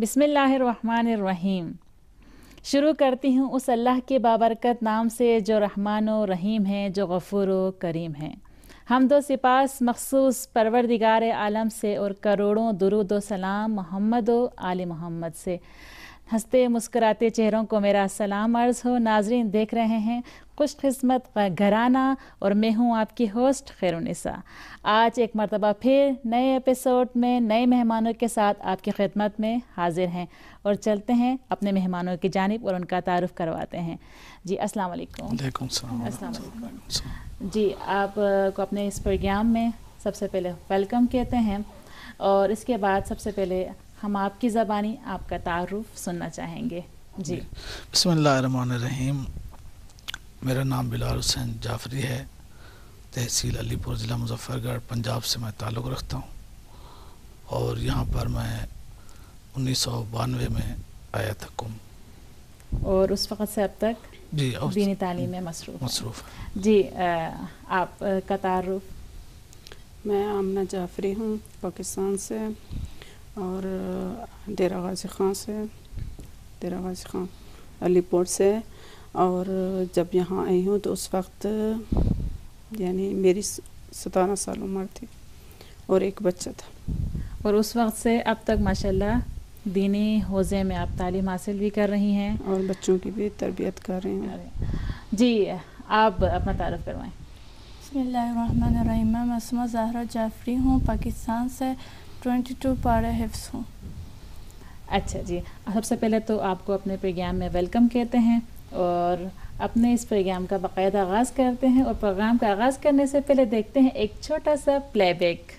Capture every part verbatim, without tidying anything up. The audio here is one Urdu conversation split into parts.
بسم اللہ الرحمن الرحیم۔ شروع کرتی ہوں اس اللہ کے بابرکت نام سے جو رحمان و رحیم ہیں، جو غفور و کریم ہیں۔ حمد و سپاس مخصوص پروردگار عالم سے اور کروڑوں درود و سلام محمد و آل محمد سے۔ ہنستے مسکراتے چہروں کو میرا سلام عرض ہو۔ ناظرین دیکھ رہے ہیں خوش قسمت گھرانہ اور میں ہوں آپ کی ہوسٹ خیرالنساء۔ آج ایک مرتبہ پھر نئے ایپیسوڈ میں نئے مہمانوں کے ساتھ آپ کی خدمت میں حاضر ہیں اور چلتے ہیں اپنے مہمانوں کی جانب اور ان کا تعارف کرواتے ہیں۔ جی السلام علیکم۔ وعلیکم السلام۔ السلام علیکم جی، آپ کو اپنے اس پروگرام میں سب سے پہلے ویلکم کہتے ہیں اور اس کے بعد سب سے پہلے ہم آپ کی زبانی آپ کا تعارف سننا چاہیں گے۔ جی بسم اللہ الرحمن الرحیم۔ میرا نام بلال حسین جعفری ہے، تحصیل علی پور، ضلع مظفر گڑھ، پنجاب سے میں تعلق رکھتا ہوں اور یہاں پر میں انیس سو بانوے میں آیا تھا کم، اور اس وقت سے اب تک جی دینی تعلیم میں مصروف مصروف جی آپ کا تعارف؟ میں آمنہ جعفری ہوں، پاکستان سے اور ڈیرہ غازی خان سے، ڈیرہ غازی خان علی پور سے، اور جب یہاں آئی ہوں تو اس وقت یعنی میری ستارہ سال عمر تھی اور ایک بچہ تھا، اور اس وقت سے اب تک ماشاءاللہ دینی حوزے میں آپ تعلیم حاصل بھی کر رہی ہیں اور بچوں کی بھی تربیت کر رہی ہوں۔ جی آپ اپنا تعارف کروائیں۔ بسم اللہ الرحمن الرحیم۔ میں مسمہ زہرا جعفری ہوں، پاکستان سے، ٹوینٹی ٹو پارے حفظ ہوں۔ اچھا جی، سب سے پہلے تو آپ کو اپنے پروگرام میں ویلکم کہتے ہیں اور اپنے اس پروگرام کا باقاعدہ آغاز کرتے ہیں، اور پروگرام کا آغاز کرنے سے پہلے دیکھتے ہیں ایک چھوٹا سا پلے بیک۔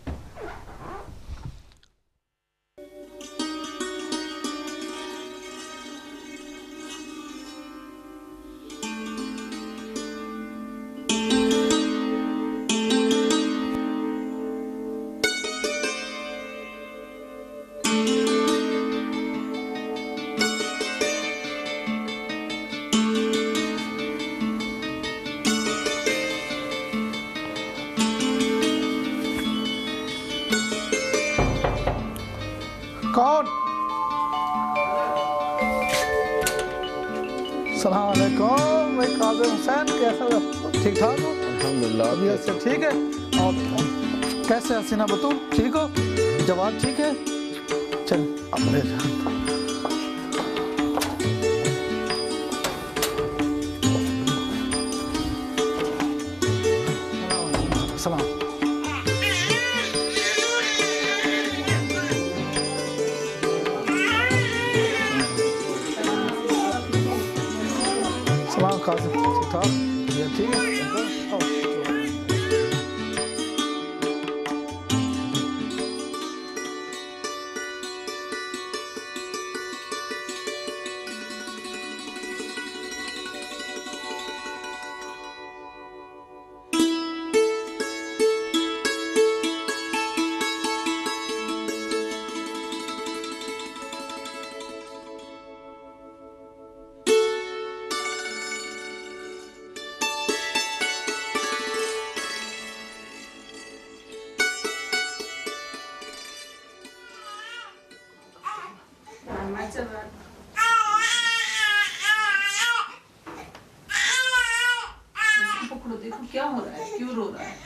کون؟ السلام علیکم، میں قاسم حسین، کیسا ٹھیک ٹھاک ہو؟ الحمدللہ۔ طبیعت سے ٹھیک ہے؟ اور کیسے حسینہ بتو ٹھیک ہو؟ جواد ٹھیک ہے؟ چل اب لے جا۔ السلام۔ السلام قاسم، ٹھیک ٹھاک؟ طبیعت ٹھیک ہے؟ کیا ہو رہا ہے؟ کیوں رو رہا ہے؟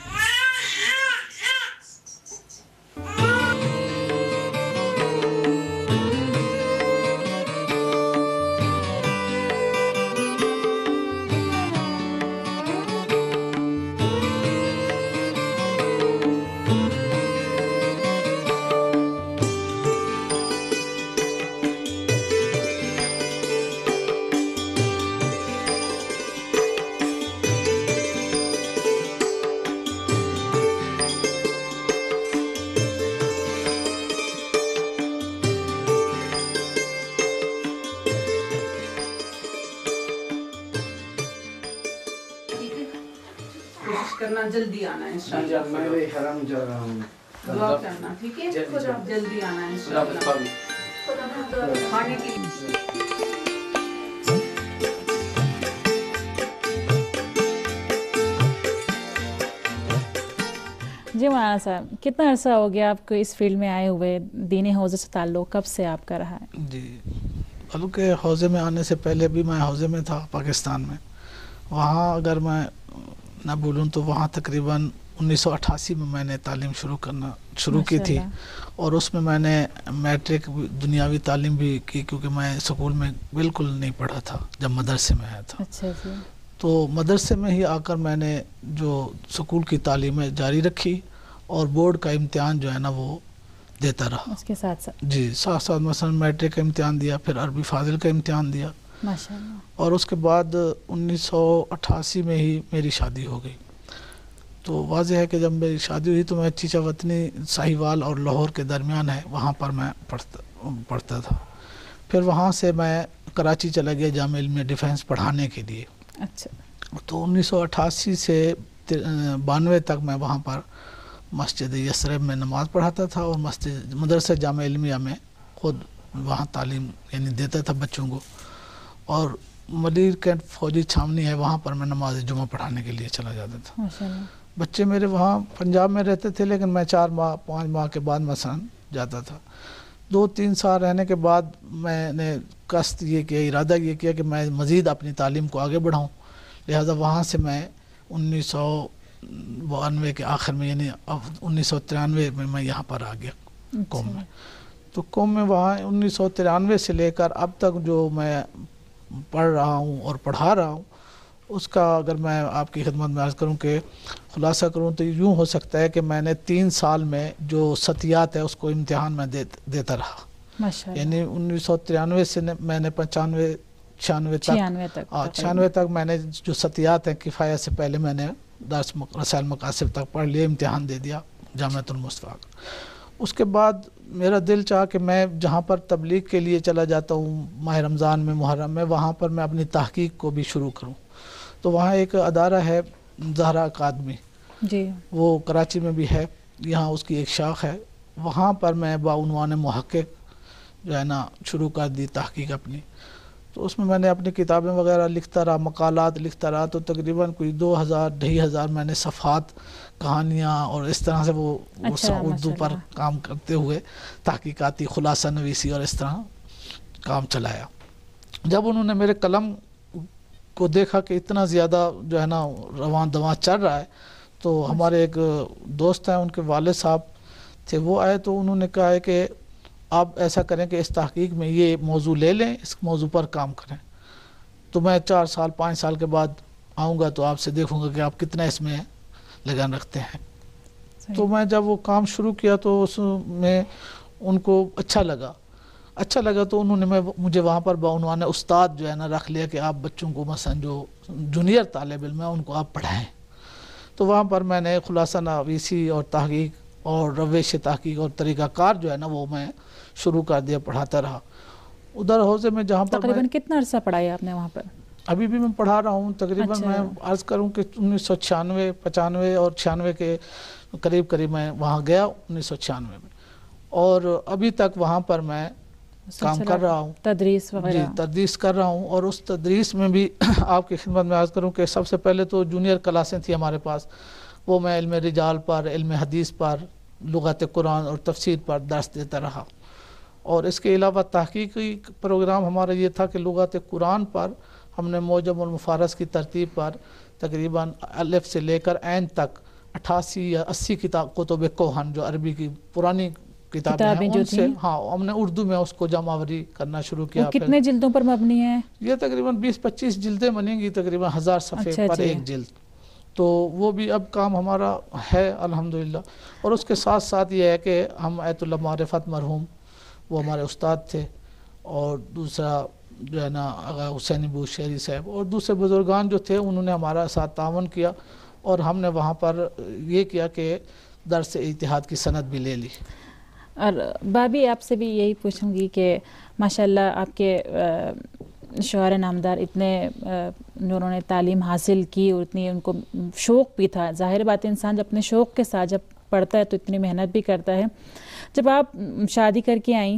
کرنا، جلدی آنا ہے انشاءاللہ۔ میں بھی حرم جا رہا ہوں، دعا کرنا، ٹھیک ہے؟ جلدی آنا ہے انشاءاللہ۔ کھانے کے لیے جی مولانا صاحب، کتنا عرصہ ہو گیا آپ کو اس فیلڈ میں آئے ہوئے؟ دینی حوزے سے تعلق کب سے آپ کا رہا ہے؟ جی بلکہ حوزے میں آنے سے پہلے بھی میں حوزے میں تھا پاکستان میں. وہاں اگر میں نہ بولوں تو وہاں تقریباً انیس سو اٹھاسی میں میں نے تعلیم شروع کرنا شروع کی تھی، اور اس میں میں نے میٹرک دنیاوی تعلیم بھی کی، کیونکہ میں اسکول میں بالکل نہیں پڑھا تھا جب مدرسے میں آیا تھا. اچھا جی. تو مدرسے میں ہی آ کر میں نے جو اسکول کی تعلیم جاری رکھی، اور بورڈ کا امتحان جو ہے نا وہ دیتا رہا اس کے ساتھ ساتھ. جی ساتھ ساتھ مثلا میٹرک کا امتحان دیا، پھر عربی فاضل کا امتحان دیا، ماشاء اللہ. اور اس کے بعد انیس سو اٹھاسی میں ہی میری شادی ہو گئی. تو واضح ہے کہ جب میری شادی ہوئی تو میں چیچا وطنی ساہیوال اور لاہور کے درمیان ہے، وہاں پر میں پڑھتا پڑھتا تھا. پھر وہاں سے میں کراچی چلا گیا جامعہ علمیہ ڈیفینس پڑھانے کے لیے. اچھا. تو انیس سو اٹھاسی سے بانوے تک میں وہاں پر مسجد یثرب میں نماز پڑھاتا تھا، اور مسجد مدرسہ جامعہ علمیہ میں خود وہاں تعلیم یعنی دیتا تھا بچوں کو. اور مدیر کینٹ فوجی چھاونی ہے، وہاں پر میں نماز جمعہ پڑھانے کے لیے چلا جاتا تھا. ماشاءاللہ. بچے میرے وہاں پنجاب میں رہتے تھے، لیکن میں چار ماہ پانچ ماہ کے بعد مثلا جاتا تھا. دو تین سال رہنے کے بعد میں نے قصد یہ کیا، ارادہ یہ کیا کہ میں مزید اپنی تعلیم کو آگے بڑھاؤں. لہذا وہاں سے میں انیس سو بانوے کے آخر میں یعنی انیس سو ترانوے میں میں یہاں پر آ گیا قوم میں. تو قوم میں وہاں انیس سو ترانوے سے لے کر اب تک جو میں پڑھ رہا ہوں اور پڑھا رہا ہوں، اس کا اگر میں آپ کی خدمت میں عرض کروں کہ خلاصہ کروں تو یوں ہو سکتا ہے کہ میں نے تین سال میں جو ستیات ہے اس کو امتحان میں دیتا رہا. ماشاءاللہ. یعنی انیس سو ترانوے سے میں نے پچانوے چھیانوے تک چھیانوے تک میں نے جو ستیات ہیں کفایہ سے پہلے میں نے درس رسائل مقاصد تک پڑھ لیے، امتحان دے دیا جامعۃ المصطفیٰ. اس کے بعد میرا دل چاہا کہ میں جہاں پر تبلیغ کے لیے چلا جاتا ہوں ماہ رمضان میں محرم میں، وہاں پر میں اپنی تحقیق کو بھی شروع کروں. تو وہاں ایک ادارہ ہے زہرا اکادمی، جی وہ کراچی میں بھی ہے، یہاں اس کی ایک شاخ ہے. وہاں پر میں بعنوان محقق جو ہے نا شروع کر دی تحقیق اپنی. تو اس میں میں نے اپنی کتابیں وغیرہ لکھتا رہا، مقالات لکھتا رہا. تو تقریباً کوئی دو ہزار ڈھائی ہزار میں نے صفحات، کہانیاں اور اس طرح سے وہ اچھا اردو پر کام کرتے ہوئے تحقیقاتی خلاصہ نویسی اور اس طرح کام چلایا. جب انہوں نے میرے قلم کو دیکھا کہ اتنا زیادہ جو ہے نا رواں دواں چل رہا ہے، تو ہمارے ایک دوست ہیں، ان کے والد صاحب تھے، وہ آئے تو انہوں نے کہا ہے کہ آپ ایسا کریں کہ اس تحقیق میں یہ موضوع لے لیں، اس موضوع پر کام کریں. تو میں چار سال پانچ سال کے بعد آؤں گا تو آپ سے دیکھوں گا کہ آپ کتنا اس میں لگان رکھتے ہیں. تو میں جب وہ کام شروع کیا تو اس میں ان کو اچھا لگا اچھا لگا تو انہوں نے میں مجھے وہاں پر بعنوان استاد جو ہے نا رکھ لیا کہ آپ بچوں کو مثلا جو جونیئر طالب علم ہیں ان کو آپ پڑھائیں. تو وہاں پر میں نے خلاصہ نویسی اور تحقیق اور روش تحقیق اور طریقہ کار جو ہے نا وہ میں شروع کر دیا، پڑھاتا رہا. ادھر حوزے میں جہاں پر تقریباً کتنا عرصہ پڑھایا آپ نے وہاں پر؟ ابھی بھی میں پڑھا رہا ہوں تقریباً. میں عرض کروں کہ انیس سو چھیانوے پچانوے اور چھیانوے کے قریب قریب میں وہاں گیا انیس سو چھیانوے میں، اور ابھی تک وہاں پر میں کام کر رہا ہوں، تدریس وغیرہ جی تدریس کر رہا ہوں. اور اس تدریس میں بھی آپ کی خدمت میں عرض کروں کہ سب سے پہلے تو جونیئر کلاسیں تھیں ہمارے پاس، وہ میں علم رجال پر، علم حدیث پر، لغت قرآن اور تفسیر پر درس دیتا رہا. اور اس کے علاوہ تحقیقی پروگرام ہمارا یہ تھا کہ لغت قرآن پر ہم نے موجم المفارس کی ترتیب پر تقریباً الف سے لے کر عین تک اٹھاسی یا اسی کتاب کتب کوہن جو عربی کی پرانی کتابیں ہیں ان سے ہاں ہم نے اردو میں اس کو جمع آوری کرنا شروع کیا. کتنے جلدوں پر مبنی ہے یہ؟ تقریباً بیس پچیس جلدیں بنیں گی، تقریباً ہزار صفحے پر ایک جلد. تو وہ بھی اب کام ہمارا ہے الحمدللہ. اور اس کے ساتھ ساتھ یہ ہے کہ ہم ایت اللہ معرفت مرحوم وہ ہمارے استاد تھے، اور دوسرا جو ہے نا آغا حسین بوشہری صاحب اور دوسرے بزرگان جو تھے انہوں نے ہمارا ساتھ تعاون کیا، اور ہم نے وہاں پر یہ کیا کہ درس اجتہاد کی سند بھی لے لی. اور بابی آپ سے بھی یہی پوچھوں گی کہ ماشاءاللہ آپ کے شوہر نامدار اتنے انہوں نے تعلیم حاصل کی اور اتنی ان کو شوق بھی تھا. ظاہر بات ہے انسان جب اپنے شوق کے ساتھ جب پڑھتا ہے تو اتنی محنت بھی کرتا ہے. جب آپ شادی کر کے آئیں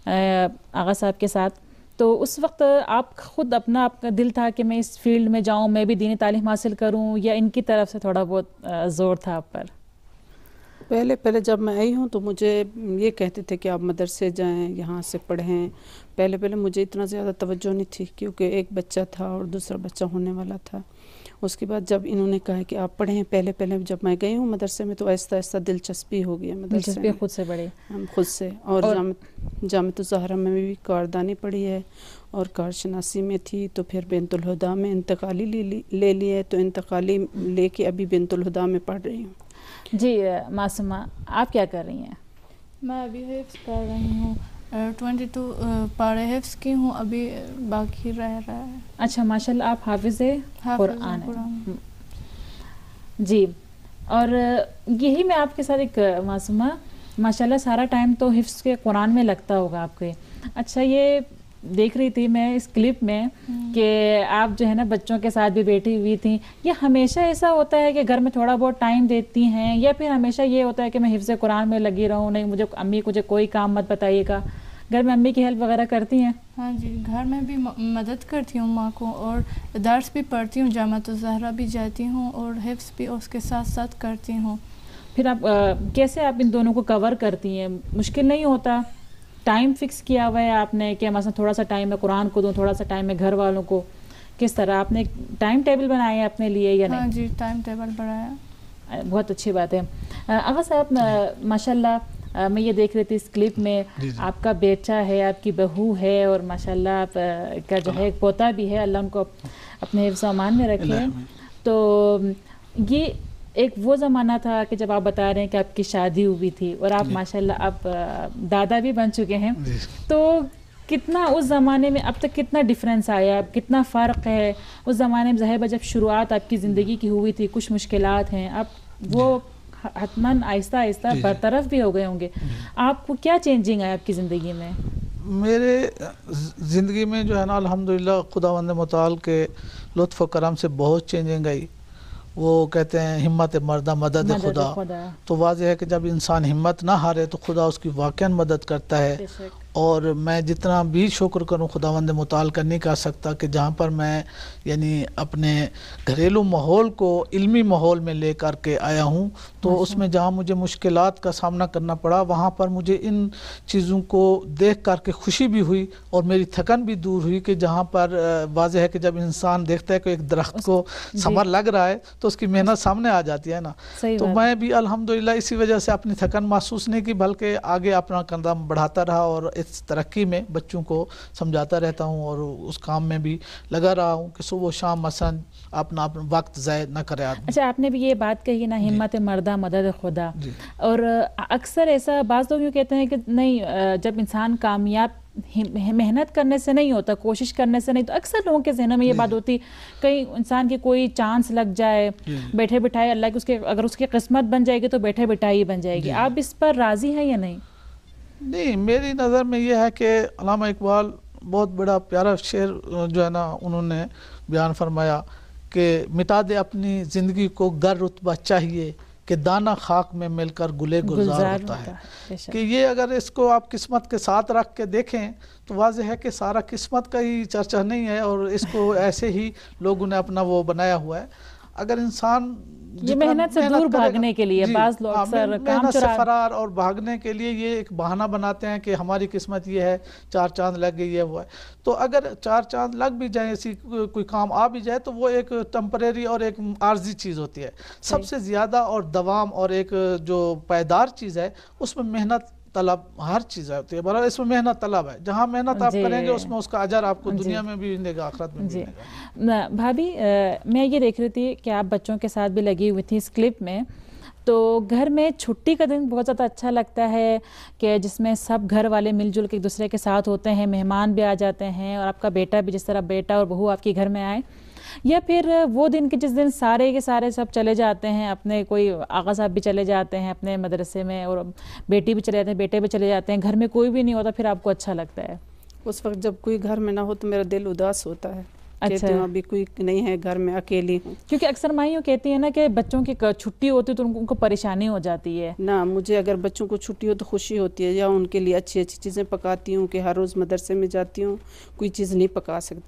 آغا صاحب کے ساتھ تو اس وقت آپ خود اپنا آپ کا دل تھا کہ میں اس فیلڈ میں جاؤں، میں بھی دینی تعلیم حاصل کروں، یا ان کی طرف سے تھوڑا بہت زور تھا آپ پر؟ پہلے پہلے جب میں آئی ہوں تو مجھے یہ کہتے تھے کہ آپ مدرسے جائیں، یہاں سے پڑھیں. پہلے پہلے مجھے اتنا زیادہ توجہ نہیں تھی کیونکہ ایک بچہ تھا اور دوسرا بچہ ہونے والا تھا. اس کے بعد جب انہوں نے کہا کہ آپ پڑھیں، پہلے پہلے جب میں گئی ہوں مدرسے میں تو آہستہ آہستہ دلچسپی ہو گئی مدرسے دلچسپی میں خود سے بڑھے ہم خود سے. اور جامع جامعۃ الزہرا میں بھی کاردانی پڑھی ہے اور کارشناسی میں تھی، تو پھر بنت الہدیٰ میں انتقالی لے لیے، تو انتقالی لے کے ابھی بنت الہدیٰ میں پڑھ رہی ہوں. جی معصومہ، آپ کیا کر رہی ہیں؟ میں ابھی حفظ کر رہی ہوں، ٹوینٹی ٹو پارے حفظ کی ہوں، ابھی باقی رہ رہا ہے. اچھا ماشاء اللہ، آپ حافظ قرآن ہیں. جی، اور یہی میں آپ کے ساتھ ایک معصومہ، ماشاء اللہ سارا ٹائم تو حفظ کے قرآن میں لگتا ہوگا آپ کے. اچھا، یہ دیکھ رہی تھی میں اس کلپ میں کہ آپ جو ہے نا بچوں کے ساتھ بھی بیٹھی ہوئی تھیں. یہ ہمیشہ ایسا ہوتا ہے کہ گھر میں تھوڑا بہت ٹائم دیتی ہیں، یا پھر ہمیشہ یہ ہوتا ہے کہ میں حفظ قرآن میں لگی رہوں، نہیں مجھے امی مجھے کوئی کام مت بتائیے گا؟ گھر میں امی کی ہیلپ وغیرہ کرتی ہیں؟ ہاں جی، گھر میں بھی مدد کرتی ہوں ماں کو، اور درس بھی پڑھتی ہوں، جامعۃ الزہرا بھی جاتی ہوں، اور حفظ بھی اس کے ساتھ ساتھ کرتی ہوں. پھر آپ کیسے آپ ان دونوں کو کور کرتی ہیں؟ مشکل نہیں ہوتا؟ ٹائم فکس کیا ہوا ہے آپ نے کہ مثلا تھوڑا سا ٹائم میں قرآن کو دوں، تھوڑا سا ٹائم میں گھر والوں کو؟ کس طرح آپ نے ٹائم ٹیبل بنایا ہے اپنے لیے یا نہیں؟ ہاں جی، ٹائم ٹیبل بنایا. بہت اچھی بات ہے. آغا صاحب، ماشاء اللہ میں یہ دیکھ رہی تھی اس کلپ میں، آپ کا بیٹا ہے، آپ کی بہو ہے، اور ماشاء اللہ آپ کا جو ہے ایک پوتا بھی ہے، اللہ ان کو اپنے حفظ و امان میں رکھے. تو یہ ایک وہ زمانہ تھا کہ جب آپ بتا رہے ہیں کہ آپ کی شادی ہوئی تھی اور آپ ماشاءاللہ اب دادا بھی بن چکے ہیں، تو کتنا اس زمانے میں اب تک کتنا ڈفرینس آیا، کتنا فرق ہے؟ اس زمانے میں ظاہر جب شروعات آپ کی زندگی کی ہوئی تھی، کچھ مشکلات ہیں، اب وہ حتماً آہستہ آہستہ برطرف بھی ہو گئے ہوں گے. آپ کو کیا چینجنگ آیا آپ کی زندگی میں؟ میرے زندگی میں جو ہے نا الحمدللہ خداوند متعال کے لطف و کرم سے بہت چینجنگ آئی. وہ کہتے ہیں ہمت مردہ مدد خدا. تو واضح ہے کہ جب انسان ہمت نہ ہارے تو خدا اس کی واقعاً مدد کرتا ہے. اور میں جتنا بھی شکر کروں خداوند متعال کا نہیں کہہ سکتا کہ جہاں پر میں یعنی اپنے گھریلو ماحول کو علمی ماحول میں لے کر کے آیا ہوں، تو اس میں جہاں مجھے مشکلات کا سامنا کرنا پڑا وہاں پر مجھے ان چیزوں کو دیکھ کر کے خوشی بھی ہوئی اور میری تھکن بھی دور ہوئی کہ جہاں پر واضح ہے کہ جب انسان دیکھتا ہے کہ ایک درخت کو ثمر لگ رہا ہے تو اس کی محنت سامنے آ جاتی ہے نا. تو میں بھی الحمدللہ اسی وجہ سے اپنی تھکن محسوس نہیں کی، بلکہ آگے اپنا قدم بڑھاتا رہا اور اس ترقی میں بچوں کو سمجھاتا رہتا ہوں اور اس کام میں بھی لگا رہا ہوں کہ صبح و شام مثلا اپنا اپنا وقت ضائع نہ کرے آدمی. اچھا، آپ نے بھی یہ بات کہی نا ہمت مردہ مدد خدا. اور اکثر ایسا بعض لوگ یوں کہتے ہیں کہ نہیں، جب انسان کامیاب محنت کرنے سے نہیں ہوتا، کوشش کرنے سے نہیں، تو اکثر لوگوں کے ذہنوں میں یہ بات ہوتی کہیں انسان کی کوئی چانس لگ جائے، بیٹھے بٹھائے اللہ کی اس کے اگر اس کی قسمت بن جائے گی تو بیٹھے بٹھائی بن جائے گی. آپ اس پر راضی ہیں یا نہیں؟ نہیں، میری نظر میں یہ ہے کہ علامہ اقبال بہت بڑا پیارا شعر جو ہے نا انہوں نے بیان فرمایا کہ مٹا دے اپنی زندگی کو گر رتبہ چاہیے کہ دانہ خاک میں مل کر گلے گلزار ہوتا ہے. کہ یہ اگر اس کو آپ قسمت کے ساتھ رکھ کے دیکھیں تو واضح ہے کہ سارا قسمت کا ہی چرچہ نہیں ہے اور اس کو ایسے ہی لوگوں نے اپنا وہ بنایا ہوا ہے. اگر انسان یہ محنت سے دور بھاگنے کے لیے بعض لوگ اکثر کام سے فرار اور بھاگنے کے لیے یہ ایک بہانہ بناتے ہیں کہ ہماری قسمت یہ ہے، چار چاند لگ گئی ہے وہ ہے. تو اگر چار چاند لگ بھی جائیں، ایسی کوئی کام آ بھی جائے تو وہ ایک ٹیمپریری اور ایک عارضی چیز ہوتی ہے. سب سے زیادہ اور دوام اور ایک جو پائیدار چیز ہے اس میں محنت طلب ہر چیز ہوتی ہے. برابر اس میں محنت طلب ہے، جہاں محنت آپ کریں گے اس میں اس کا اجر آپ کو دنیا میں بھی ملے گا، آخرت میں بھی ملے گا. بھابھی، میں یہ دیکھ رہی تھی کہ آپ بچوں کے ساتھ بھی لگی ہوئی تھی اس کلپ میں، تو گھر میں چھٹی کا دن بہت زیادہ اچھا لگتا ہے کہ جس میں سب گھر والے مل جل کے ایک دوسرے کے ساتھ ہوتے ہیں، مہمان بھی آ جاتے ہیں، اور آپ کا بیٹا بھی جس طرح بیٹا اور بہو آپ کے گھر میں آئے، یا پھر وہ دن کے جس دن سارے کے سارے سب چلے جاتے ہیں اپنے، کوئی آغا صاحب بھی چلے جاتے ہیں اپنے مدرسے میں اور بیٹی بھی چلے جاتے ہیں، بیٹے بھی چلے جاتے ہیں، گھر میں کوئی بھی نہیں ہوتا، پھر آپ کو اچھا لگتا ہے؟ اس وقت جب کوئی گھر میں نہ ہو تو میرا دل اداس ہوتا ہے. کہتی ہوں ابھی کوئی نہیں ہے گھر میں، اکیلی ہوں. کیونکہ اکثر مائیں کہتی ہیں نا کہ بچوں کی چھٹی ہوتی ہے تو ان کو پریشانی ہو جاتی ہے. نہ، مجھے اگر بچوں کو چھٹی ہو تو خوشی ہوتی ہے، یا ان کے لیے اچھی اچھی چیزیں پکاتی ہوں کہ ہر روز مدرسے میں جاتی ہوں کوئی چیز نہیں پکا سکتی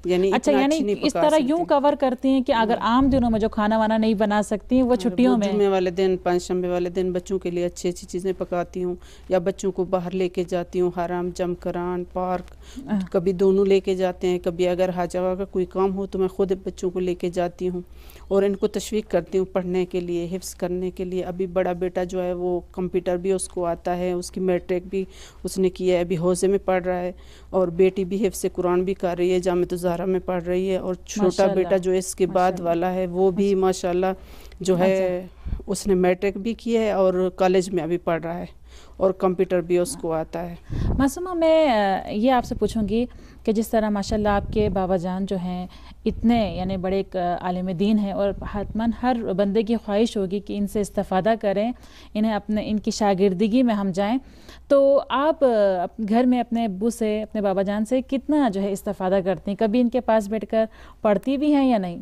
یعنی اچھا یعنی اس طرح یوں کور کرتی ہیں کہ اگر عام دنوں میں جو کھانا وانا نہیں بنا سکتی ہیں وہ چھٹیوں میں جمعے والے دن پانچ شنبے والے دن بچوں کے لیے اچھی اچھی چیزیں پکاتی ہوں، یا بچوں کو باہر لے کے جاتی ہوں، حرم، جمکران، پارک، کبھی دونوں لے کے جاتے ہیں، کبھی اگر ہر جگہ کا کوئی کام ہو تو میں خود بچوں کو لے کے جاتی ہوں اور ان کو تشویق کرتی ہوں پڑھنے کے لیے، حفظ کرنے کے لیے۔ ابھی بڑا بیٹا جو ہے وہ کمپیوٹر بھی اس کو آتا ہے، اس کی میٹرک بھی اس نے کیا ہے، ابھی حوزے میں پڑھ رہا ہے، اور بیٹی بھی حفظ قرآن بھی کر رہی ہے، جامعۃ الزہرا میں پڑھ رہی ہے، اور چھوٹا بیٹا جو اس کے بعد والا ہے وہ بھی ماشاءاللہ جو ہے اس نے میٹرک بھی کی ہے اور کالج میں ابھی پڑھ رہا ہے، اور کمپیوٹر بھی اس کو آتا ہے۔ معصومہ میں یہ آپ سے پوچھوں گی کہ جس طرح ماشاءاللہ آپ کے بابا جان جو ہیں اتنے یعنی بڑے ایک عالم دین ہیں، اور حتماً ہر بندے کی خواہش ہوگی کہ ان سے استفادہ کریں، انہیں اپنے ان کی شاگردگی میں ہم جائیں، تو آپ گھر میں اپنے ابو سے، اپنے بابا جان سے کتنا جو ہے استفادہ کرتی ہیں؟ کبھی ان کے پاس بیٹھ کر پڑھتی بھی ہیں یا نہیں؟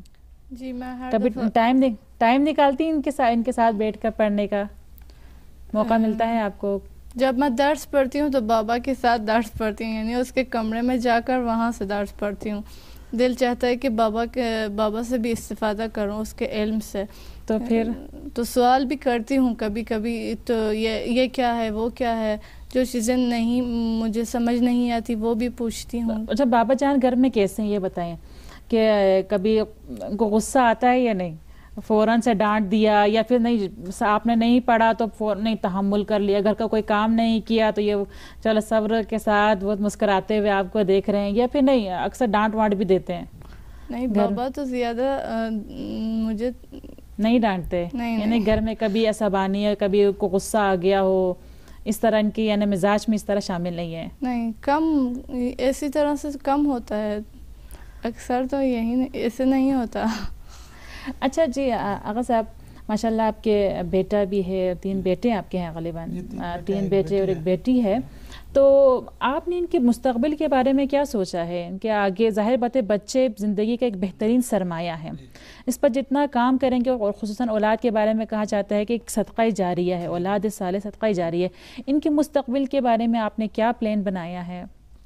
جی میں ہر کبھی ٹائم ٹائم نکالتی ہیں ان کے ساتھ ان کے ساتھ بیٹھ کر پڑھنے کا موقع ملتا ہے آپ کو؟ جب میں درس پڑھتی ہوں تو بابا کے ساتھ درس پڑھتی ہوں، یعنی اس کے کمرے میں جا کر وہاں سے درس پڑھتی ہوں۔ دل چاہتا ہے کہ بابا کے بابا سے بھی استفادہ کروں اس کے علم سے، تو پھر تو سوال بھی کرتی ہوں کبھی کبھی، تو یہ یہ کیا ہے، وہ کیا ہے، جو چیزیں نہیں مجھے سمجھ نہیں آتی وہ بھی پوچھتی ہوں۔ اچھا بابا جان گھر میں کیسے ہیں یہ بتائیں، کہ کبھی کو غصہ آتا ہے یا نہیں؟ فوراً سے ڈانٹ دیا، یا پھر نہیں آپ نے نہیں پڑھا تو فوراً نہیں تحمل کر لیا، گھر کا کوئی کام نہیں کیا تو یہ چلو صبر کے ساتھ بہت مسکراتے ہوئے آپ کو دیکھ رہے ہیں، یا پھر نہیں اکثر ڈانٹ وانٹ بھی دیتے ہیں؟ نہیں بابا تو زیادہ مجھے نہیں ڈانٹتے، یعنی گھر میں کبھی ایسا بانی ہے کبھی کو غصہ آ گیا ہو، اس طرح ان کی یعنی مزاج میں اس طرح شامل نہیں ہے؟ نہیں، کم ایسی طرح سے کم ہوتا ہے، اکثر تو یہی ایسے نہیں ہوتا۔ اچھا جی آغا صاحب، ماشاءاللہ آپ کے بیٹا بھی ہے، تین بیٹے آپ کے ہیں غالباً، تین بیٹے اور ایک بیٹی ہے، تو آپ نے ان کے مستقبل کے بارے میں کیا سوچا ہے؟ ان کے آگے ظاہر بات ہے بچے زندگی کا ایک بہترین سرمایہ ہے، اس پر جتنا کام کریں گے، اور خصوصاً اولاد کے بارے میں کہا جاتا ہے کہ ایک صدقہ جاریہ ہے، اولاد صالح صدقہ جاریہ ہے، ان کے مستقبل کے بارے میں آپ نے کیا پلان بنایا ہے؟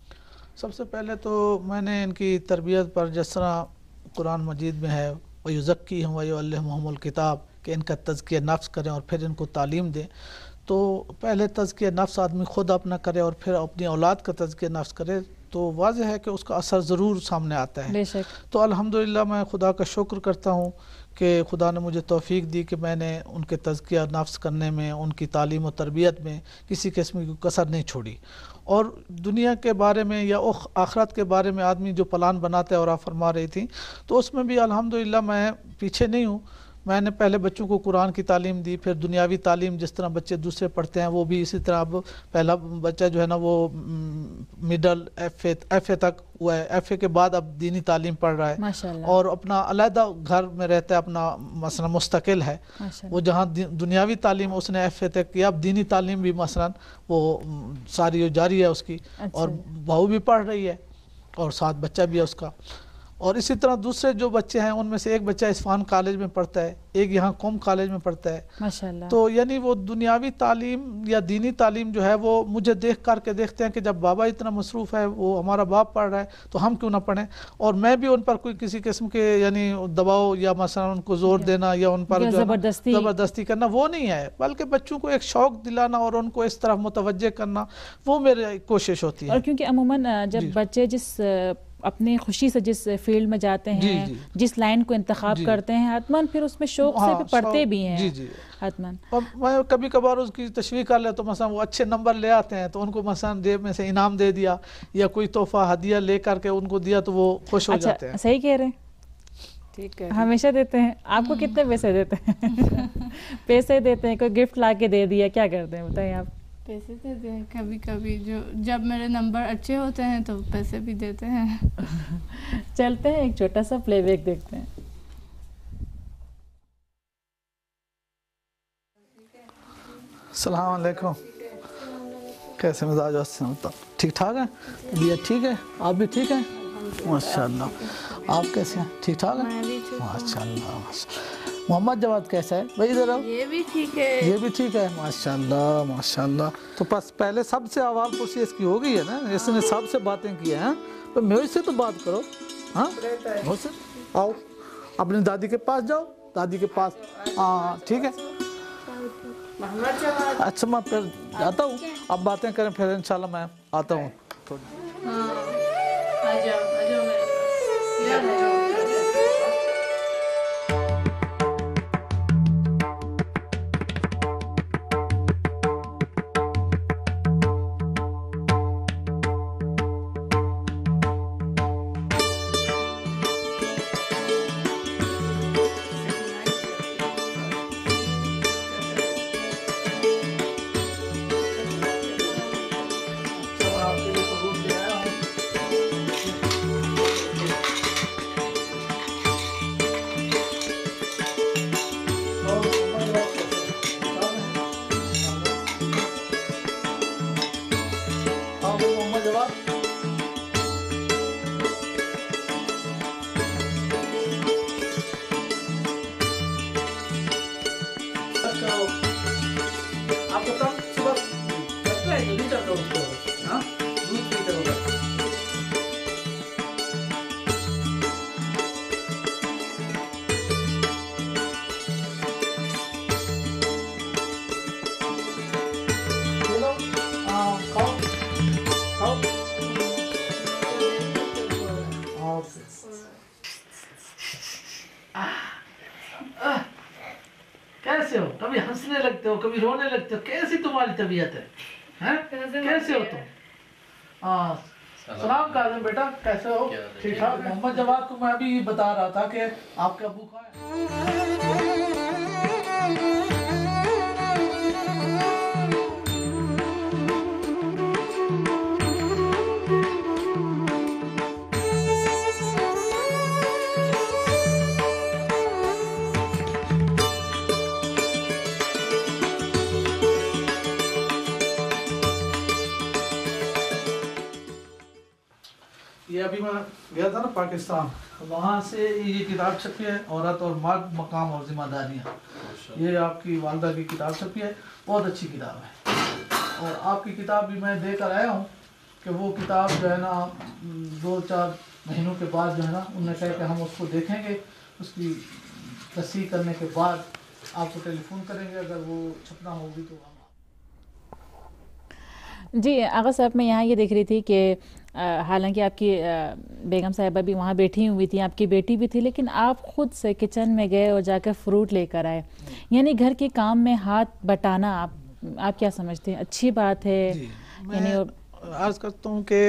سب سے پہلے تو میں نے ان کی تربیت پر جس طرح قرآن مجید میں ہے وَيُزَكِّيهُمْ وَيُعَلِّمُهُمُ الْكِتَابَ کہ ان کا تزکیہ نفس کریں اور پھر ان کو تعلیم دیں، تو پہلے تزکیہ نفس آدمی خود اپنا کرے اور پھر اپنی اولاد کا تزکیہ نفس کرے تو واضح ہے کہ اس کا اثر ضرور سامنے آتا ہے۔ بے شک۔ تو الحمدللہ میں خدا کا شکر کرتا ہوں کہ خدا نے مجھے توفیق دی کہ میں نے ان کے تزکیہ نفس کرنے میں، ان کی تعلیم و تربیت میں کسی قسم کی کسر نہیں چھوڑی، اور دنیا کے بارے میں یا آخرت کے بارے میں آدمی جو پلان بناتا ہے، اور آپ فرما رہی تھی تو اس میں بھی الحمدللہ میں پیچھے نہیں ہوں۔ میں نے پہلے بچوں کو قرآن کی تعلیم دی، پھر دنیاوی تعلیم جس طرح بچے دوسرے پڑھتے ہیں وہ بھی اسی طرح، اب پہلا بچہ جو ہے نا وہ middle F A F A تک ہوا ہے، ایف اے کے بعد اب دینی تعلیم پڑھ رہا ہے ماشاءاللہ، اور اپنا علیحدہ گھر میں رہتا ہے، اپنا مثلا مستقل ہے، وہ جہاں دنیاوی تعلیم اس نے ایف اے تک کیا، اب دینی تعلیم بھی مثلا وہ ساری جاری ہے اس کی، اور بہو بھی پڑھ رہی ہے اور ساتھ بچہ بھی ہے اس کا، اور اسی طرح دوسرے جو بچے ہیں ان میں سے ایک بچہ اصفہان کالج میں پڑھتا ہے، ایک یہاں قوم کالج میں پڑھتا ہے ماشاءاللہ۔ تو یعنی وہ دنیاوی تعلیم یا دینی تعلیم جو ہے وہ مجھے دیکھ کر کے دیکھتے ہیں کہ جب بابا اتنا مصروف ہے، وہ ہمارا باپ پڑھ رہا ہے تو ہم کیوں نہ پڑھیں، اور میں بھی ان پر کوئی کسی قسم کے یعنی دباؤ یا مثلا ان کو زور دینا یا ان پر زبردستی زبردستی کرنا وہ نہیں ہے، بلکہ بچوں کو ایک شوق دلانا اور ان کو اس طرف متوجہ کرنا، وہ میری کوشش ہوتی ہے۔ اور کیونکہ عموماً جب بچے جس اپنی خوشی سے جس فیلڈ میں جاتے ہیں، جی جی جس لائن کو انتخاب جی کرتے ہیں، حتماً پھر اس میں شوق سے بھی پڑھتے بھی ہیں، جی جی حتماً۔ میں کبھی کبھار اس کی تشویق کر لے تو مثلا وہ اچھے نمبر لے آتے ہیں تو ان کو مثلا جیب میں سے انعام دے دیا یا کوئی تحفہ ہدیہ لے کر کے ان کو دیا تو وہ خوش ہو جاتے ہیں۔ صحیح کہہ رہے ہیں، ٹھیک ہے، ہمیشہ دیتے ہیں۔ آپ کو کتنے پیسے دیتے ہیں؟ پیسے دیتے ہیں، کوئی گفٹ لا کے دے دیا، کیا کرتے ہیں بتائیں آپ؟ پیسے دیتے ہیں کبھی کبھی، جو جب میرے نمبر اچھے ہوتے ہیں تو پیسے بھی دیتے ہیں۔ چلتے ہیں ایک چھوٹا سا پلے بیک دیکھتے ہیں۔ السلام علیکم، کیسے مزاج ہے؟ ٹھیک ٹھاک ہے؟ طبیعت ٹھیک ہے؟ آپ بھی ٹھیک ہیں؟ ماشاء اللہ۔ آپ کیسے ہیں؟ ٹھیک ٹھاک ہیں؟ ماشاء اللہ۔ मोहम्मद जवाद कैसा है भाई, इधर आओ। ये भी ठीक है। ये भी ठीक है, माशाल्लाह माशाल्लाह। तो बस पहले सबसे आवाज़ पुरसी इसकी हो गई है ना, इसने सबसे बातें की हैं, तो मेरे से तो बात करो। हाँ मुझसे आओ, अपनी दादी के पास जाओ, दादी के पास। हाँ ठीक है, अच्छा मैं फिर जाता हूँ, अब बातें करें फिर इंशाल्लाह मैं आता हूँ। आपको कम सुबह लगता है जल्दी जाता हूँ उसको, हाँ दूध पीते होगा। खाओ खाओ। कैसे हो? कभी हंसने लगते हो, कभी रोने लगते हो, कैसी तुम्हारी तबीयत है? हैं? कैसे हो तुम? हाँ सलाम काज़िम बेटा, कैसे हो? ठीक ठाक। मोहम्मद जवाद को मैं अभी बता रहा था कि आपके अबू कहाँ है। ये अभी मैं गया था ना पाकिस्तान, वहाँ से ये किताब छपी है, औरत और मर्द, मकाम और जिम्मेदारियाँ। ये आपकी वालदा की किताब छपी है, बहुत अच्छी किताब है। और आपकी किताब भी मैं देकर आया हूँ कि वो किताब जो है ना दो चार महीनों के बाद जो है ना उन्होंने कहा कि हम उसको देखेंगे, उसकी तस्दीक करने के बाद आपको टेलीफोन करेंगे, अगर वो छपना होगी तो। जी आगा साहब, मैं यहाँ ये देख रही थी कि हालांकि आपकी बेगम साहिबा भी वहाँ बैठी हुई थी, आपकी बेटी भी थी, लेकिन आप खुद से किचन में गए और जाकर फ्रूट लेकर आए, यानी घर के काम में हाथ बटाना आप आप क्या समझते हैं, अच्छी बात है? यानी अर्ज करता हूँ कि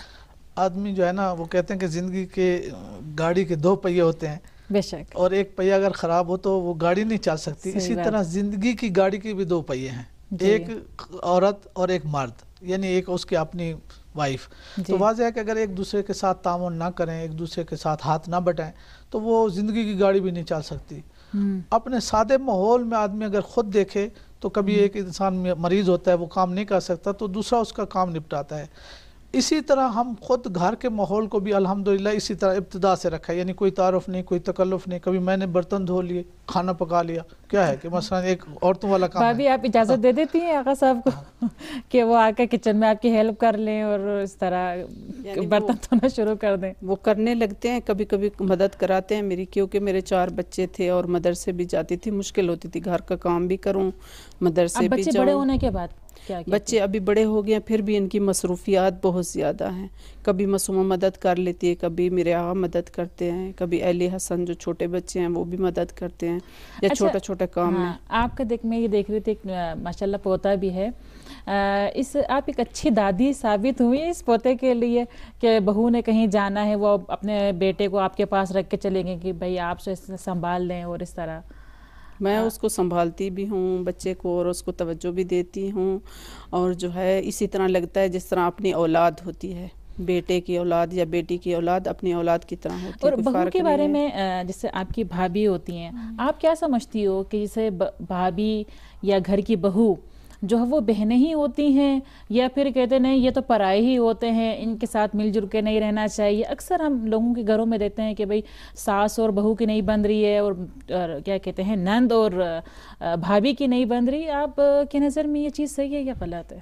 आदमी जो है ना वो कहते हैं कि ज़िंदगी के गाड़ी के दो पहिए होते हैं, बेशक, और एक पहिया अगर ख़राब हो तो वो गाड़ी नहीं चल सकती। इसी तरह ज़िंदगी की गाड़ी के भी दो पहिए हैं, एक औरत और एक मर्द, यानी एक उसकी अपनी वाइफ। तो वाज़ह है कि अगर एक दूसरे के साथ तामुन ना करें, एक दूसरे के साथ हाथ ना बटाएं, तो वो ज़िंदगी की गाड़ी भी नहीं चल सकती। अपने सादे माहौल में आदमी अगर खुद देखे तो कभी एक इंसान मरीज़ होता है, वो काम नहीं कर सकता, तो दूसरा उसका काम निपटाता है। इसी तरह हम खुद घर के माहौल को भी अल्हम्दुलिल्लाह इसी तरह इब्तिदा से रखा है, यानी कोई तारुफ नहीं, कोई तकल्लुफ़ नहीं। कभी मैंने बर्तन धो लिए, खाना पका लिया, क्या है कि मसलन एक औरतों वाला काम है। भाभी आप इजाज़त दे देती हैं आका साहब को कि वो आकर किचन में आपकी हेल्प कर लें और इस तरह बर्तन धोना शुरू कर दें? वो करने लगते हैं, कभी कभी मदद कराते हैं मेरी, क्योंकि मेरे चार बच्चे थे और मदरसे भी जाती थी, मुश्किल होती थी, घर का काम भी करूं, मदरसे भी जाऊं। बड़े होने के बाद क्या बच्चे अभी बड़े हो गए, फिर भी इनकी मसरूफियात बहुत ज़्यादा हैं। कभी मासूमा मदद कर लेती है, कभी मेरे आगा मदद करते हैं, कभी अली हसन जो छोटे बच्चे हैं वो भी मदद करते हैं, या अच्छा, छोटा छोटा काम हाँ, में। आपका देख मैं ये देख रही थी, माशाल्लाह पोता भी है, आ, इस आप एक अच्छी दादी साबित हुई इस पोते के लिए कि बहू ने कहीं जाना है, वो अपने बेटे को आपके पास रख के चलेंगे कि भाई आप संभाल लें, और इस तरह मैं उसको संभालती भी हूँ बच्चे को, और उसको तवज्जो भी देती हूँ, और जो है इसी तरह लगता है जिस तरह अपनी औलाद होती है, बेटे की औलाद या बेटी की औलाद अपनी औलाद की तरह होती है। और बहू के बारे में, जैसे आपकी भाभी होती हैं, आप क्या समझती हो कि जैसे भाभी या घर की बहू جو ہے وہ بہنیں ہی ہوتی ہیں یا پھر کہتے نہیں یہ تو پرائے ہی ہوتے ہیں, ان کے ساتھ مل جل کے نہیں رہنا چاہیے؟ اکثر ہم لوگوں کے گھروں میں دیکھتے ہیں کہ بھئی ساس اور بہو کی نہیں بن رہی ہے اور کیا کہتے ہیں نند اور بھابھی کی نہیں بن رہی. آپ کے نظر میں یہ چیز صحیح ہے یا غلط ہے؟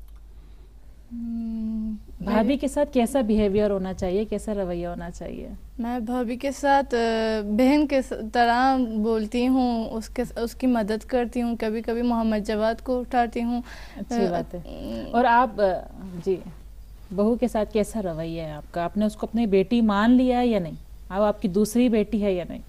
بھابھی کے ساتھ کیسا بیہیویئر ہونا چاہیے, کیسا رویہ ہونا چاہیے؟ میں بھابھی کے ساتھ بہن کے طرح بولتی ہوں, اس کے اس کی مدد کرتی ہوں, کبھی کبھی محمد جواد کو اٹھاتی ہوں. اچھی بات ہے. اور آپ جی بہو کے ساتھ کیسا رویہ ہے آپ کا؟ آپ نے اس کو اپنی بیٹی مان لیا ہے یا نہیں؟ اب آپ کی دوسری بیٹی ہے یا نہیں؟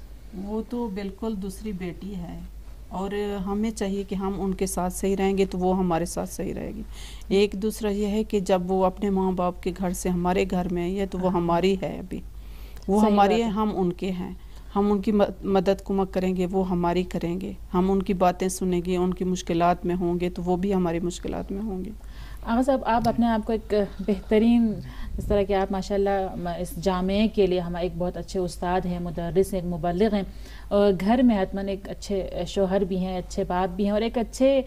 وہ تو بالکل دوسری بیٹی ہے, اور ہمیں چاہیے کہ ہم ان کے ساتھ صحیح رہیں گے تو وہ ہمارے ساتھ صحیح رہے گی. ایک دوسرا یہ ہے کہ جب وہ اپنے ماں باپ کے گھر سے ہمارے گھر میں آئی ہے تو وہ ہماری ہے, ابھی وہ ہماری ہے, ہم ان کے ہیں. ہم ان کی مدد کمک کریں گے, وہ ہماری کریں گے. ہم ان کی باتیں سنیں گے, ان کی مشکلات میں ہوں گے تو وہ بھی ہماری مشکلات میں ہوں گے. آغا صاحب, آپ اپنے آپ کو ایک بہترین, اس طرح کہ آپ ماشاءاللہ اس جامعے کے لیے ہم ایک بہت اچھے استاد ہیں, مدرس ہیں, ایک مبلغ ہیں, اور گھر میں حتماً ایک اچھے شوہر بھی ہیں, اچھے باپ بھی ہیں, اور ایک اچھے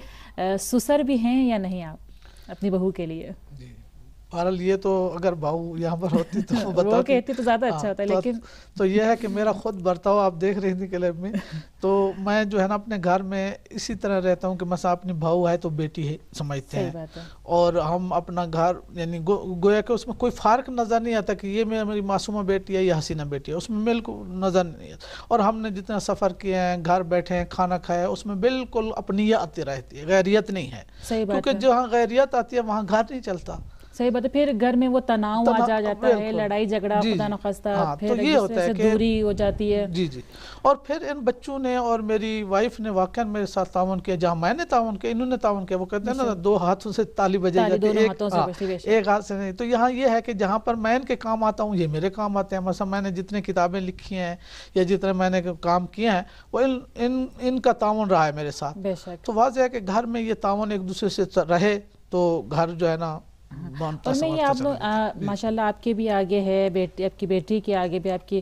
سسر بھی ہیں یا نہیں آپ اپنی بہو کے لیے؟ جی بہرحال یہ تو اگر بہو یہاں پر ہوتی تو وہ بتاتی, کہتی تو زیادہ اچھا ہوتا ہے, لیکن تو یہ ہے کہ میرا خود برتاؤ آپ دیکھ رہی تھی کلب میں, تو میں جو ہے نا اپنے گھر میں اسی طرح رہتا ہوں کہ مثلا اپنی بہو ہے تو بیٹی ہے سمجھتے ہیں, اور ہم اپنا گھر یعنی گویا کہ اس میں کوئی فرق نظر نہیں آتا کہ یہ میری معصومہ بیٹی ہے یا حسینہ بیٹی ہے, اس میں بالکل نظر نہیں آتا. اور ہم نے جتنا سفر کیے ہیں, گھر بیٹھے ہیں, کھانا کھایا, اس میں بالکل اپنیت رہتی ہے, غیریت نہیں ہے. کیونکہ جہاں غیریت آتی ہے وہاں گھر نہیں چلتا. صحیح بات ہے. پھر گھر میں وہ تناؤ آ جا جاتا ہے, لڑائی جھگڑا, خدا نخواستہ پھر ایک دوسرے سے دوری ہو جاتی ہے. جی جی اور پھر ان بچوں نے اور میری وائف نے واقعا میرے ساتھ تعاون کیا, جہاں میں نے تعاون کیا انہوں نے تعاون کیا. وہ کہتے ہیں نا دو ہاتھوں سے تالی بجے جاتی ہے, ایک ہاتھ سے نہیں. تو یہاں یہ ہے کہ جہاں پر میں ان کے کام آتا ہوں یہ میرے کام آتے ہیں. مثلا میں نے جتنے کتابیں لکھی ہیں یا جتنے میں نے کام کیے ہیں وہ ان ان کا تعاون رہا ہے میرے ساتھ. تو واضح ہے کہ گھر میں یہ تعاون ایک دوسرے سے رہے تو گھر جو ہے نا. اور میں یہ آپ لوگ ماشاءاللہ آپ کے بھی آگے ہے, بیٹی آپ کی بیٹی کے آگے بھی, آپ کی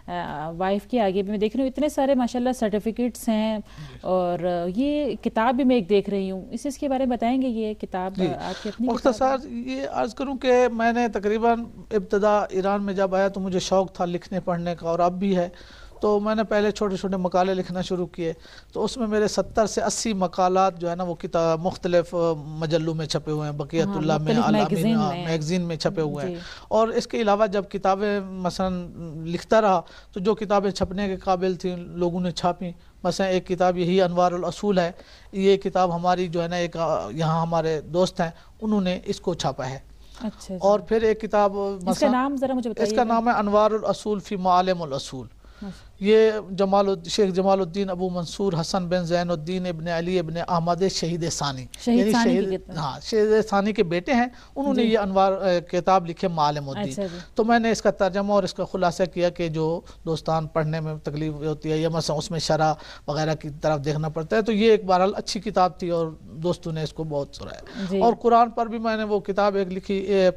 وائف کے آگے بھی میں دیکھ رہی ہوں اتنے سارے ماشاءاللہ سرٹیفکیٹس ہیں, اور یہ کتاب بھی میں ایک دیکھ رہی ہوں. اس اس کے بارے میں بتائیں گے, یہ کتاب آپ کی اپنی مختصر یہ عرض کروں کہ میں نے تقریباً ابتدا ایران میں جب آیا تو مجھے شوق تھا لکھنے پڑھنے کا, اور اب بھی ہے. تو میں نے پہلے چھوٹے چھوٹے مقالے لکھنا شروع کیے, تو اس میں میرے ستر سے اسی مقالات جو ہے نا وہ کتاب مختلف مجلوں میں چھپے ہوئے ہیں, بقیت اللہ میں, الامین میگزین میں چھپے ہوئے ہیں. اور اس کے علاوہ جب کتابیں مثلا لکھتا رہا تو جو کتابیں چھپنے کے قابل تھیں لوگوں نے چھاپیں. مثلا ایک کتاب یہی انوار الاصول ہے, یہ کتاب ہماری جو ہے نا ایک یہاں ہمارے دوست ہیں انہوں نے اس کو چھاپا ہے. اچھا, اور پھر ایک کتاب اس کا نام ذرا مجھے بتائیے. اس کا نام ہے انوار الاصول فی معالم الاصول. یہ جمال شیخ جمال الدین ابو منصور حسن بن زین الدین ابن علی ابن احمد شہید ثانی, شہید ثانی ہاں شہید ثانی کے بیٹے ہیں, انہوں نے یہ انوار کتاب لکھے معالم الدین. تو میں نے اس کا ترجمہ اور اس کا خلاصہ کیا کہ جو دوستان پڑھنے میں تکلیف ہوتی ہے یا مثلا اس میں شرح وغیرہ کی طرف دیکھنا پڑتا ہے, تو یہ ایک بہرحال اچھی کتاب تھی اور دوستوں نے اس کو بہت سراہا. اور قرآن پر بھی میں نے وہ کتاب ایک لکھی,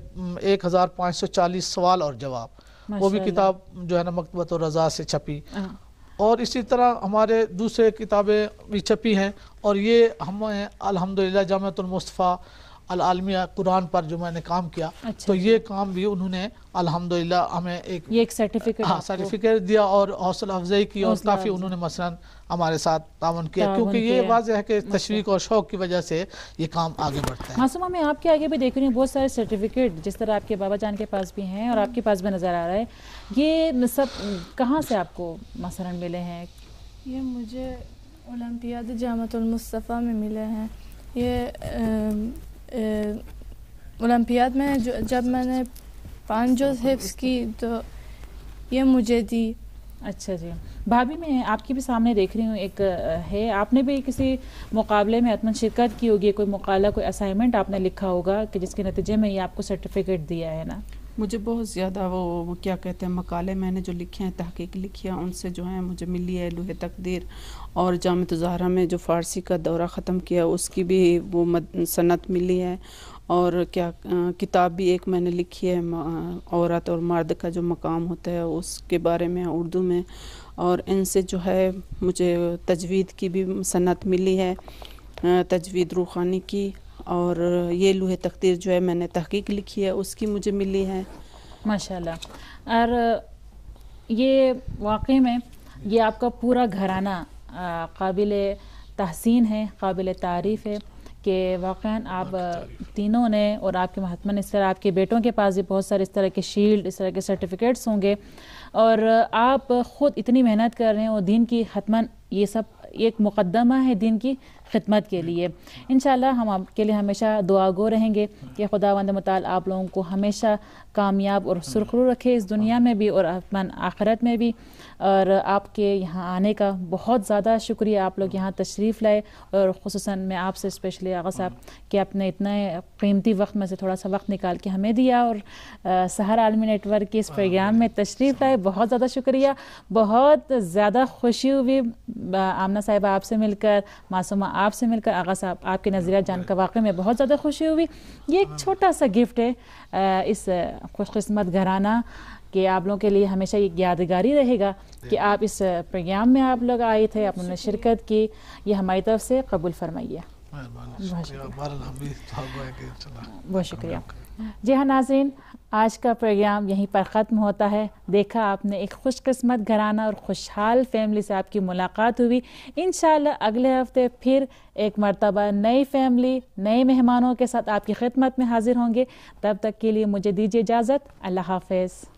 ایک ہزار پانچ سو چالیس سوال اور جواب, وہ بھی کتاب جو ہے نا مکتبۃ الرضا سے چھپی. اور اسی طرح ہمارے دوسرے کتابیں بھی چھپی ہیں, اور یہ ہمیں الحمدللہ جامعۃ المصطفیٰ العالمیہ قرآن پر جو میں نے کام کیا, تو یہ کام بھی انہوں نے الحمدللہ ہمیں ایک یہ ایک سرٹیفکیٹ ہاں سرٹیفکیٹ دیا اور حوصلہ افزائی کی, اور کافی انہوں نے مثلا ہمارے ساتھ تعاون کیا, کیونکہ یہ واضح ہے کہ تشویق اور شوق کی وجہ سے یہ کام آگے بڑھتا ہے. معصومہ میں آپ کے آگے بھی دیکھ رہی ہوں بہت سارے سرٹیفکیٹ, جس طرح آپ کے بابا جان کے پاس بھی ہیں اور آپ کے پاس بھی نظر آ رہا ہے. یہ سب کہاں سے آپ کو مثلا ملے ہیں؟ یہ مجھے اولمپیاد جامعۃ المصطفیٰ میں ملے ہیں. یہ اولمپیاد میں جب میں نے پانچ جوز حفظ کی تو یہ مجھے دی. اچھا جی. بھابھی میں آپ کی بھی سامنے دیکھ رہی ہوں ایک ہے, آپ نے بھی کسی مقابلے میں حتماً شرکت کی ہوگی, کوئی مقالہ کوئی اسائنمنٹ آپ نے لکھا ہوگا کہ جس کے نتیجے میں یہ آپ کو سرٹیفکیٹ دیا ہے نا؟ مجھے بہت زیادہ وہ کیا کہتے ہیں مقالے میں نے جو لکھے ہیں, تحقیق لکھی ہے, ان سے جو ہیں مجھے ملی ہے لوح تقدیر. اور جامعۃ الزہرا میں جو فارسی کا دورہ ختم کیا اس کی بھی وہ سند ملی ہے. اور کیا کتاب بھی ایک میں نے لکھی ہے, عورت اور مرد کا جو مقام ہوتا ہے اس کے بارے میں اردو میں, اور ان سے جو ہے مجھے تجوید کی بھی سند ملی ہے. تجوید روحانی کی، اور یہ لوح تقدیر جو ہے میں نے تحقیق لکھی ہے اس کی مجھے ملی ہے. ماشاء اللہ. اور یہ واقعی میں یہ آپ کا پورا گھرانہ قابل تحسین ہے، قابل تعریف ہے کہ واقعاً آپ تینوں نے اور آپ کے محتمن اس طرح آپ کے بیٹوں کے پاس بھی بہت سارے اس طرح کے شیلڈ، اس طرح کے سرٹیفکیٹس ہوں گے، اور آپ خود اتنی محنت کر رہے ہیں اور دین کی حتماً یہ سب ایک مقدمہ ہے دین کی خدمت کے لیے. انشاءاللہ ہم آپ کے لیے ہمیشہ دعا گو رہیں گے کہ خداوند متعال آپ لوگوں کو ہمیشہ کامیاب اور سرخرو رکھے اس دنیا میں بھی اور حتماً آخرت میں بھی. اور آپ کے یہاں آنے کا بہت زیادہ شکریہ، آپ لوگ یہاں تشریف لائے، اور خصوصاً میں آپ سے اسپیشلی آغا صاحب کہ آپ نے اتنا قیمتی وقت میں سے تھوڑا سا وقت نکال کے ہمیں دیا اور سحر عالمی نیٹ ورک کے اس پروگرام میں تشریف لائے. بہت زیادہ شکریہ. بہت زیادہ خوشی ہوئی آمنہ صاحبہ آپ سے مل کر، معصومہ آپ سے مل کر، آغا صاحب آپ کے نظریات جان کر واقعی میں بہت زیادہ خوشی ہوئی. یہ ایک چھوٹا سا گفٹ ہے اس خوش قسمت گھرانہ کہ آپ لوگوں کے لیے ہمیشہ یہ یادگاری رہے گا کہ آپ اس پروگرام میں آپ لوگ آئے تھے، آپ نے شرکت کی. یہ ہماری طرف سے قبول فرمائیے. بہت شکریہ. جی ہاں ناظرین، آج کا پروگرام یہیں پر ختم ہوتا ہے. دیکھا آپ نے ایک خوش قسمت گھرانہ اور خوشحال فیملی سے آپ کی ملاقات ہوئی. انشاءاللہ اگلے ہفتے پھر ایک مرتبہ نئی فیملی، نئے مہمانوں کے ساتھ آپ کی خدمت میں حاضر ہوں گے. تب تک کے لیے مجھے دیجیے اجازت. اللہ حافظ.